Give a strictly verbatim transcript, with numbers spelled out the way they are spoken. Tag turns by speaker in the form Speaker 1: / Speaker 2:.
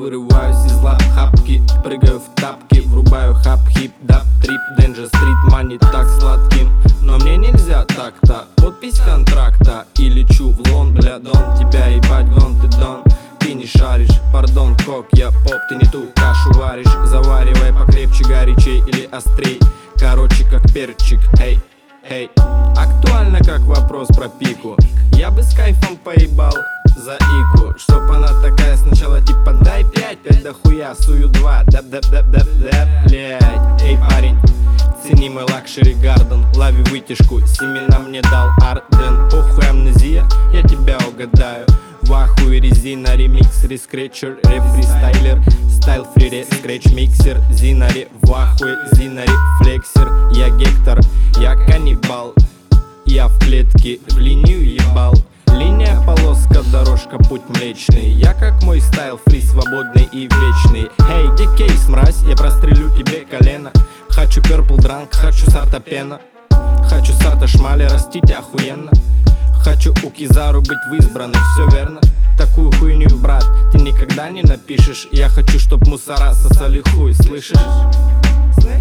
Speaker 1: Вырываюсь из лап хапки, прыгаю в тапки, врубаю хап, хип, дап, трип, денджер, стрит, мани так сладким. Но мне нельзя так-то, подпись контракта. И лечу в лон, бля, дон, тебя ебать, гон, ты дон. Ты не шаришь, пардон, кок, я поп, ты не ту кашу варишь. Заваривай покрепче, горячей или острей. Короче, как перчик, эй, эй. Актуально, как вопрос про пику. Я бы с кайфом поебал за ику. Чтоб она такая сначала типа дай пять, пять дохуя, сую два, дап дап дап дап дап, блять. Эй, парень, цени мой лакшери гарден, лови вытяжку, семена мне дал Арден. Похуй амнезия, я тебя угадаю. В ахуе резина, ремикс, рескретчер, рефристайлер, стайл фри, скретч миксер, зинари, в ахуе, зинари, флексер. Я Гектор, я каннибал, я в клетке, в линию ебал. Линия, полоска, дорожка, путь млечный. Я как мой стайл, фри, свободный и вечный. Эй, где кейс, мразь, я прострелю тебе колено. Хочу перпл дранк, хочу сарта пена. Хочу сарта шмали, растить охуенно. Хочу у Кизару быть в избранных, все верно. Такую хуйню, брат, ты никогда не напишешь. Я хочу, чтоб мусора сосали хуй, слышишь?